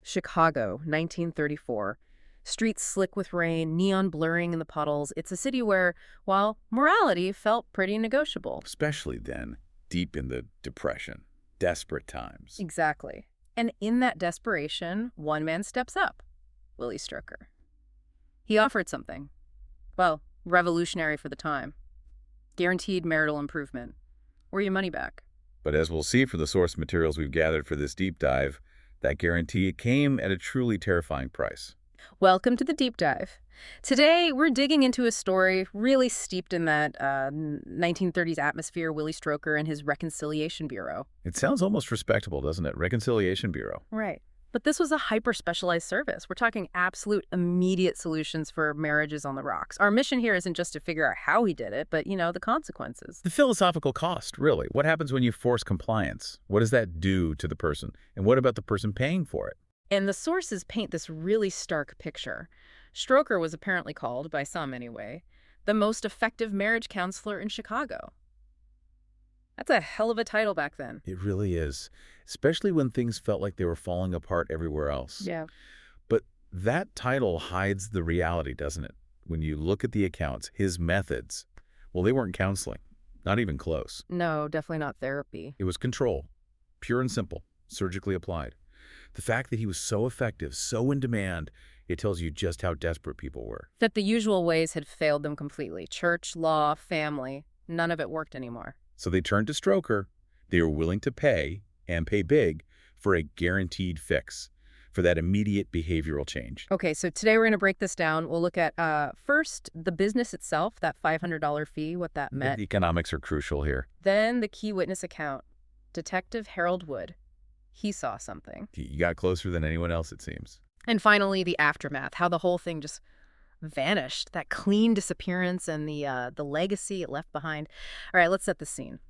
Chicago, 1934. Streets slick with rain, neon blurring in the puddles. It's a city where, while morality felt pretty negotiable. Especially then, deep in the Depression, desperate times. Exactly. And in that desperation, one man steps up, Willie Stroker. He offered something. Well, revolutionary for the time. Guaranteed marital improvement. Or your money back. But as we'll see from the source materials we've gathered for this deep dive, that guarantee came at a truly terrifying price. Welcome to the deep dive. Today, we're digging into a story really steeped in that 1930s atmosphere, Willie Stroker and his Reconciliation Bureau. It sounds almost respectable, doesn't it? Reconciliation Bureau. Right. But this was a hyper-specialized service. We're talking absolute immediate solutions for marriages on the rocks. Our mission here isn't just to figure out how he did it, but, the consequences. The philosophical cost, really. What happens when you force compliance? What does that do to the person? And what about the person paying for it? And the sources paint this really stark picture. Stroker was apparently called, by some anyway, the most effective marriage counselor in Chicago. That's a hell of a title back then. It really is, especially when things felt like they were falling apart everywhere else. Yeah. But that title hides the reality, doesn't it? When you look at the accounts, his methods, well, they weren't counseling, not even close. No, definitely not therapy. It was control, pure and simple, surgically applied. The fact that he was so effective, so in demand, it tells you just how desperate people were. That the usual ways had failed them completely. Church, law, family, none of it worked anymore. So they turned to Stroker. They were willing to pay, and pay big, for a guaranteed fix, for that immediate behavioral change. Okay, so today we're going to break this down. We'll look at, first, the business itself, that $500 fee, what that meant. The economics are crucial here. Then the key witness account, Detective Harold Wood. He saw something. You got closer than anyone else, it seems. And finally, the aftermath, how the whole thing just vanished, that clean disappearance and the legacy it left behind. All right, let's set the scene.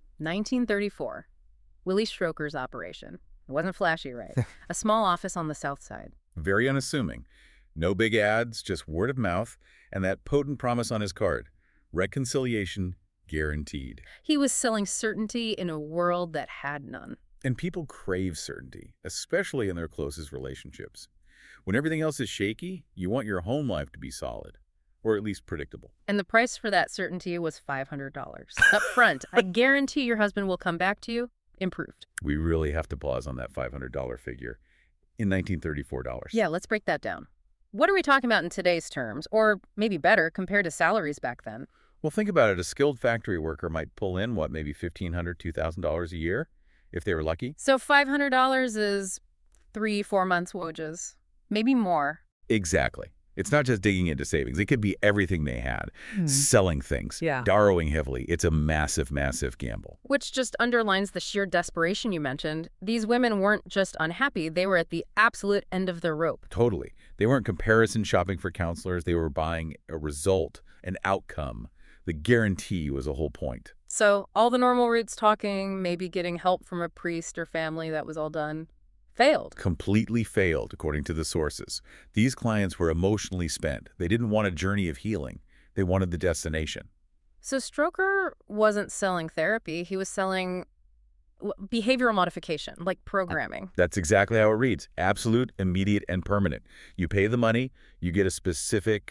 1934, Willie Stroker's operation. It wasn't flashy, right? A small office on the south side. Very unassuming. No big ads, just word of mouth, and that potent promise on his card. Reconciliation guaranteed. He was selling certainty in a world that had none. And people crave certainty, especially in their closest relationships. When everything else is shaky, you want your home life to be solid, or at least predictable. And the price for that certainty was $500. Up front, I guarantee your husband will come back to you improved. We really have to pause on that $500 figure in 1934 dollars. Yeah, let's break that down. What are we talking about in today's terms, or maybe better, compared to salaries back then? Well, think about it. A skilled factory worker might pull in, maybe $1,500, $2,000 a year, if they were lucky? So $500 is 3-4 months' wages. Maybe more. Exactly. It's not just digging into savings. It could be everything they had. Selling things. Yeah. Borrowing heavily. It's a massive, massive gamble. Which just underlines the sheer desperation you mentioned. These women weren't just unhappy. They were at the absolute end of their rope. Totally. They weren't comparison shopping for counselors. They were buying a result, an outcome. The guarantee was the whole point. So all the normal routes talking, maybe getting help from a priest or family, that was all done. Failed. Completely failed, according to the sources. These clients were emotionally spent. They didn't want a journey of healing. They wanted the destination. So Stroker wasn't selling therapy. He was selling behavioral modification, like programming. That's exactly how it reads. Absolute, immediate, and permanent. You pay the money, you get a specific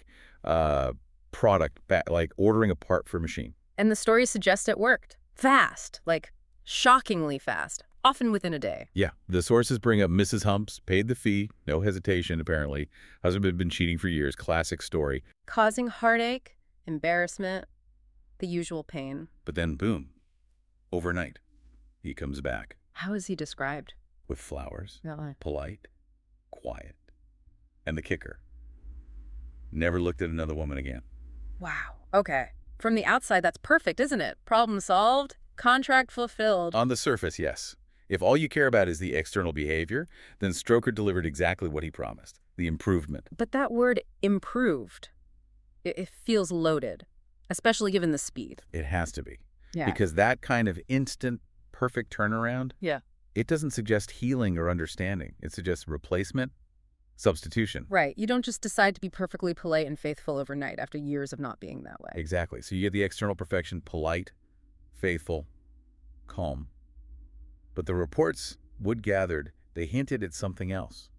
product, like ordering a part for a machine. And the stories suggest it worked. Fast, like shockingly fast. Often within a day. Yeah. The sources bring up Mrs. Humps, paid the fee, no hesitation, apparently. Husband had been cheating for years. Classic story. Causing heartache, embarrassment, the usual pain. But then, boom, overnight, he comes back. How is he described? With flowers, Really? polite, quiet. And the kicker, never looked at another woman again. Wow. Okay. From the outside, that's perfect, isn't it? Problem solved, contract fulfilled. On the surface, yes. If all you care about is the external behavior, then Stroker delivered exactly what he promised, the improvement. But that word improved, it feels loaded, especially given the speed. It has to be. Yeah. Because that kind of instant, perfect turnaround, Yeah. it doesn't suggest healing or understanding. It suggests replacement, substitution. Right. You don't just decide to be perfectly polite and faithful overnight after years of not being that way. Exactly. So you get the external perfection, polite, faithful, calm. But the reports Wood gathered, they hinted at something else.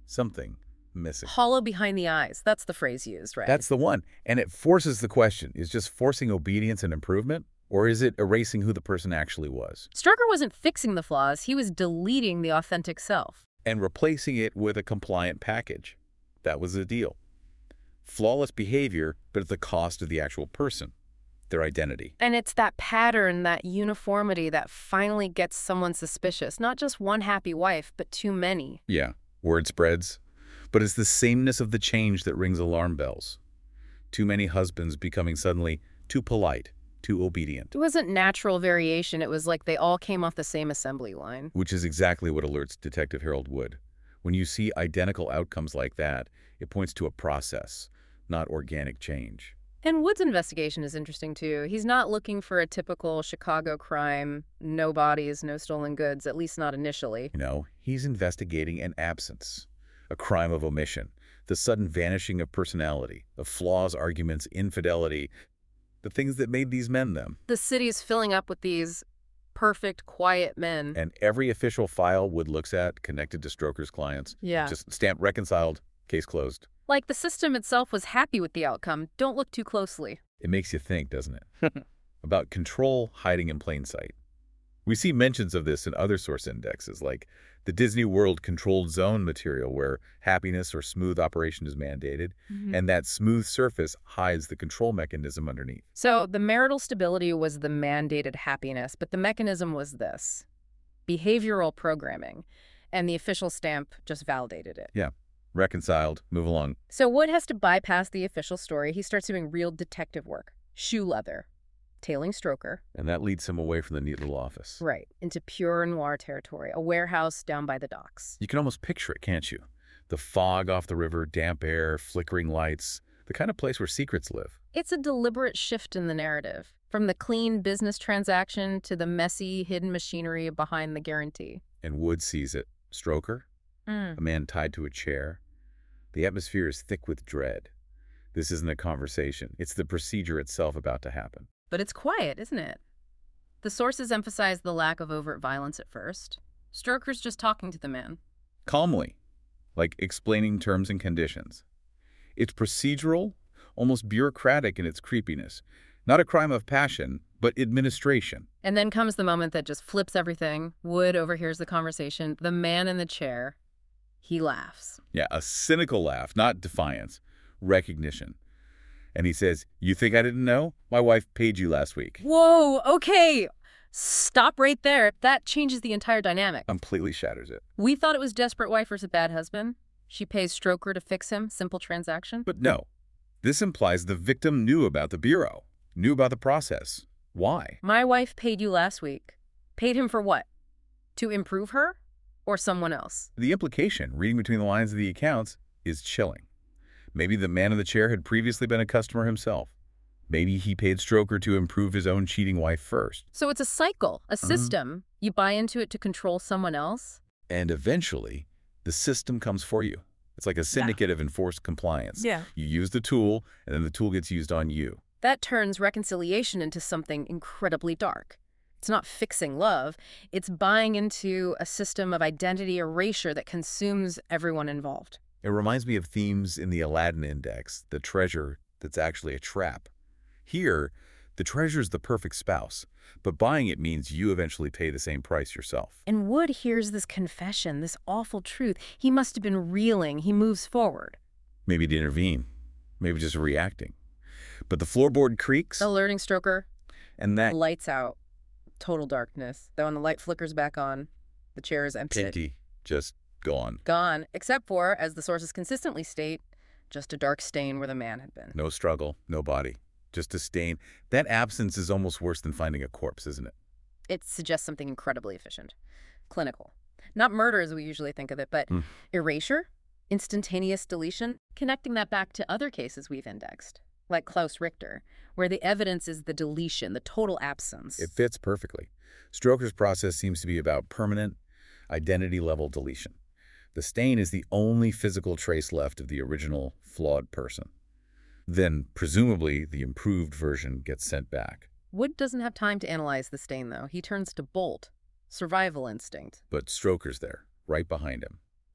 something missing. Hollow behind the eyes. That's the phrase used, right? That's the one. And it forces the question, is just forcing obedience and improvement? Or is it erasing who the person actually was? Stroker wasn't fixing the flaws. He was deleting the authentic self. And replacing it with a compliant package. That was the deal. Flawless behavior, but at the cost of the actual person, their identity. And it's that pattern, that uniformity that finally gets someone suspicious. Not just one happy wife, but too many. Yeah, word spreads. But it's the sameness of the change that rings alarm bells. Too many husbands becoming suddenly too polite, too obedient. It wasn't natural variation. It was like they all came off the same assembly line. Which is exactly what alerts Detective Harold Wood. When you see identical outcomes like that, it points to a process, not organic change. And Wood's investigation is interesting, too. He's not looking for a typical Chicago crime, no bodies, no stolen goods, at least not initially. He's investigating an absence, a crime of omission, the sudden vanishing of personality, of flaws, arguments, infidelity, the things that made these men them. The city's filling up with these perfect, quiet men. And every official file Wood looks at connected to Stroker's clients. Yeah. Just stamped reconciled, case closed. Like the system itself was happy with the outcome. Don't look too closely. It makes you think, doesn't it? About control hiding in plain sight. We see mentions of this in other source indexes, like the Disney World controlled zone material where happiness or smooth operation is mandated, and that smooth surface hides the control mechanism underneath. So the marital stability was the mandated happiness, but the mechanism was this: behavioral programming, and the official stamp just validated it. Yeah. Reconciled, move along. So Wood has to bypass the official story. He starts doing real detective work. Shoe leather, tailing Stroker. And that leads him away from the neat little office. Right, into pure noir territory, a warehouse down by the docks. You can almost picture it, can't you? The fog off the river, damp air, flickering lights, the kind of place where secrets live. It's a deliberate shift in the narrative, from the clean business transaction to the messy, hidden machinery behind the guarantee. And Wood sees it. Stroker, a man tied to a chair. The atmosphere is thick with dread. This isn't a conversation. It's the procedure itself about to happen. But it's quiet, isn't it? The sources emphasize the lack of overt violence at first. Stroker's just talking to the man. Calmly, like explaining terms and conditions. It's procedural, almost bureaucratic in its creepiness. Not a crime of passion, but administration. And then comes the moment that just flips everything. Wood overhears the conversation. The man in the chair, he laughs. Yeah, a cynical laugh, not defiance, recognition. And he says, "You think I didn't know? My wife paid you last week." Whoa, okay. Stop right there. That changes the entire dynamic. Completely shatters it. We thought it was desperate wife versus bad husband. She pays Stroker to fix him. Simple transaction. But no, this implies the victim knew about the bureau, knew about the process. Why? My wife paid you last week. Paid him for what? To improve her? Or someone else? The implication, reading between the lines of the accounts, is chilling. Maybe the man in the chair had previously been a customer himself. Maybe he paid Stroker to improve his own cheating wife first. So it's a cycle, a system. You buy into it to control someone else. And eventually, the system comes for you. It's like a syndicate of enforced compliance. Yeah. You use the tool, and then the tool gets used on you. That turns reconciliation into something incredibly dark. It's not fixing love. It's buying into a system of identity erasure that consumes everyone involved. It reminds me of themes in the Aladdin Index, the treasure that's actually a trap. Here, the treasure's the perfect spouse, but buying it means you eventually pay the same price yourself. And Wood hears this confession, this awful truth. He must have been reeling. He moves forward. Maybe to intervene, maybe just reacting. But the floorboard creaks. Alerting Stroker. And that Lights out. Total darkness. Then when the light flickers back on, the chair is empty. Pinty, just gone. Gone, except for, as the sources consistently state, just a dark stain where the man had been. No struggle, no body, just a stain. That absence is almost worse than finding a corpse, isn't it? It suggests something incredibly efficient. Clinical. Not murder as we usually think of it, but erasure, instantaneous deletion, connecting that back to other cases we've indexed, like Klaus Richter, where the evidence is the deletion, the total absence. It fits perfectly. Stroker's process seems to be about permanent, identity-level deletion. The stain is the only physical trace left of the original, flawed person. Then, presumably, the improved version gets sent back. Wood doesn't have time to analyze the stain, though. He turns to bolt. Survival instinct. But Stroker's there, right behind him.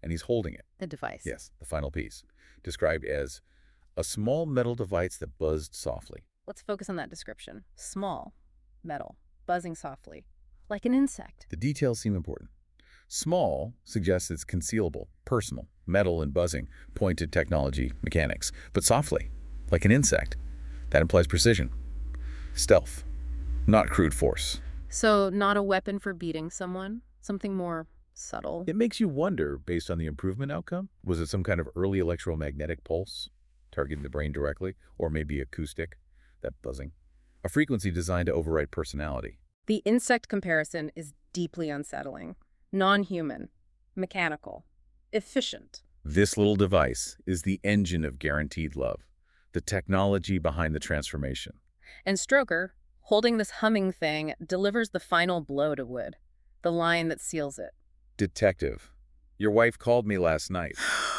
and he's holding it. The device. Yes, the final piece, described as a small metal device that buzzed softly. Let's focus on that description. Small, metal, buzzing softly, like an insect. The details seem important. Small suggests it's concealable, personal. Metal and buzzing point to technology, mechanics. But softly, like an insect, that implies precision. Stealth, not crude force. So not a weapon for beating someone, something more subtle. It makes you wonder, based on the improvement outcome, was it some kind of early electromagnetic pulse, targeting the brain directly, or maybe acoustic, that buzzing? A frequency designed to override personality. The insect comparison is deeply unsettling. Non-human, mechanical, efficient. This little device is the engine of guaranteed love, the technology behind the transformation. And Stroker, holding this humming thing, delivers the final blow to Wood, the line that seals it. Detective, your wife called me last night.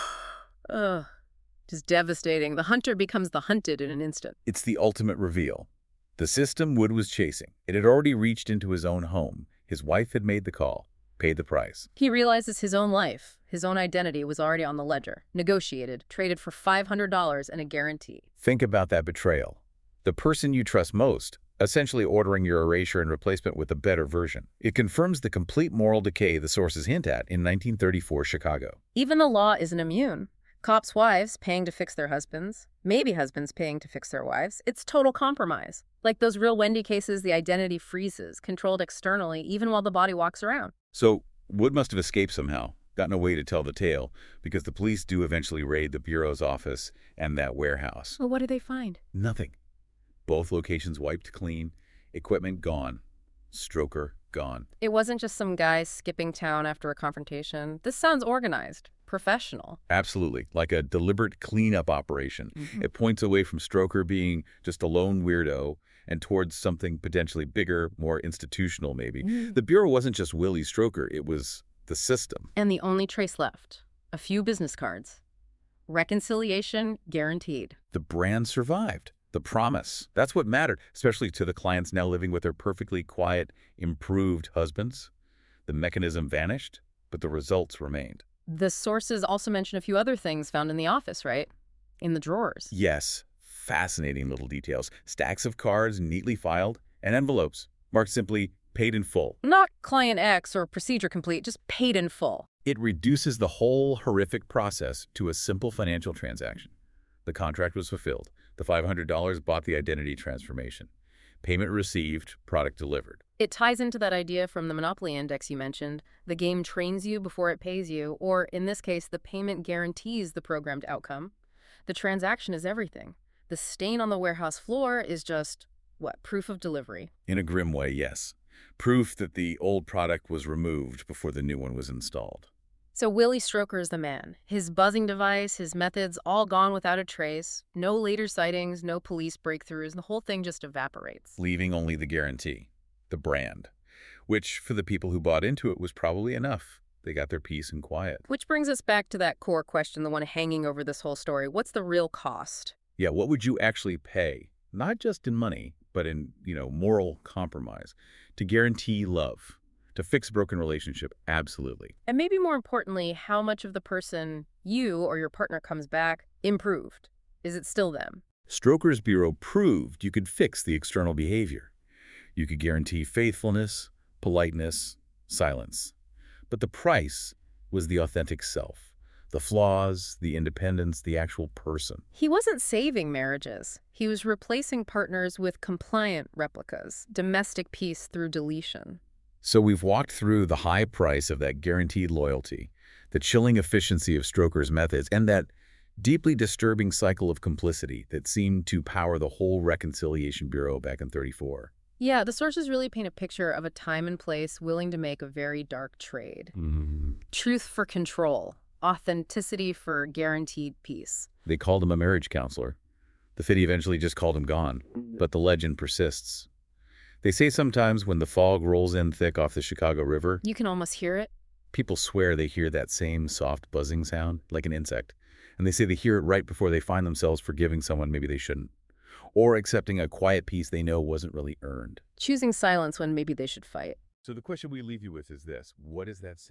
Ugh, just devastating. The hunter becomes the hunted in an instant. It's the ultimate reveal. The system Wood was chasing, it had already reached into his own home. His wife had made the call, paid the price. He realizes his own life, his own identity was already on the ledger, negotiated, traded for $500 and a guarantee. Think about that betrayal. The person you trust most, essentially ordering your erasure and replacement with a better version. It confirms the complete moral decay the sources hint at in 1934 Chicago. Even the law isn't immune. Cops' wives paying to fix their husbands, maybe husbands paying to fix their wives. It's total compromise. Like those real Wendy cases, the identity freezes, controlled externally, even while the body walks around. So Wood must have escaped somehow, gotten away to tell the tale, because the police do eventually raid the Bureau's office and that warehouse. Well, what do they find? Nothing. Both locations wiped clean, equipment gone, Stroker gone. It wasn't just some guy skipping town after a confrontation. This sounds organized, professional. Absolutely, like a deliberate cleanup operation. It points away from Stroker being just a lone weirdo and towards something potentially bigger, more institutional maybe. The Bureau wasn't just Willie Stroker, it was the system. And the only trace left, a few business cards. Reconciliation guaranteed. The brand survived. The promise. That's what mattered, especially to the clients now living with their perfectly quiet, improved husbands. The mechanism vanished, but the results remained. The sources also mention a few other things found in the office, right? In the drawers. Yes, fascinating little details. Stacks of cards neatly filed and envelopes marked simply paid in full. Not client X or procedure complete, just paid in full. It reduces the whole horrific process to a simple financial transaction. The contract was fulfilled. The $500 bought the identity transformation. Payment received, product delivered. It ties into that idea from the Monopoly Index you mentioned. The game trains you before it pays you, or in this case, the payment guarantees the programmed outcome. The transaction is everything. The stain on the warehouse floor is just, what, proof of delivery? In a grim way, yes. Proof that the old product was removed before the new one was installed. So Willie Stroker is the man. His buzzing device, his methods, all gone without a trace. No later sightings, no police breakthroughs. The whole thing just evaporates. Leaving only the guarantee, the brand, which for the people who bought into it was probably enough. They got their peace and quiet. Which brings us back to that core question, the one hanging over this whole story. What's the real cost? Yeah, what would you actually pay? Not just in money, but in, moral compromise, to guarantee love. To fix a broken relationship, absolutely. And maybe more importantly, how much of the person, you or your partner, comes back improved? Is it still them? Stroker's Bureau proved you could fix the external behavior. You could guarantee faithfulness, politeness, silence. But the price was the authentic self, the flaws, the independence, the actual person. He wasn't saving marriages. He was replacing partners with compliant replicas, domestic peace through deletion. So we've walked through the high price of that guaranteed loyalty, the chilling efficiency of Stroker's methods, and that deeply disturbing cycle of complicity that seemed to power the whole Reconciliation Bureau back in '34. Yeah, the sources really paint a picture of a time and place willing to make a very dark trade. Truth for control, authenticity for guaranteed peace. They called him a marriage counselor. The city eventually just called him gone, but the legend persists. They say sometimes when the fog rolls in thick off the Chicago River, You can almost hear it. people swear they hear that same soft buzzing sound, like an insect. And they say they hear it right before they find themselves forgiving someone maybe they shouldn't, or accepting a quiet peace they know wasn't really earned. Choosing silence when maybe they should fight. So the question we leave you with is this: what is that sound?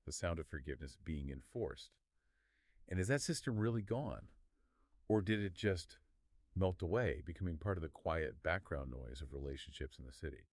the sound of forgiveness being enforced. And is that system really gone? Or did it just melt away, becoming part of the quiet background noise of relationships in the city?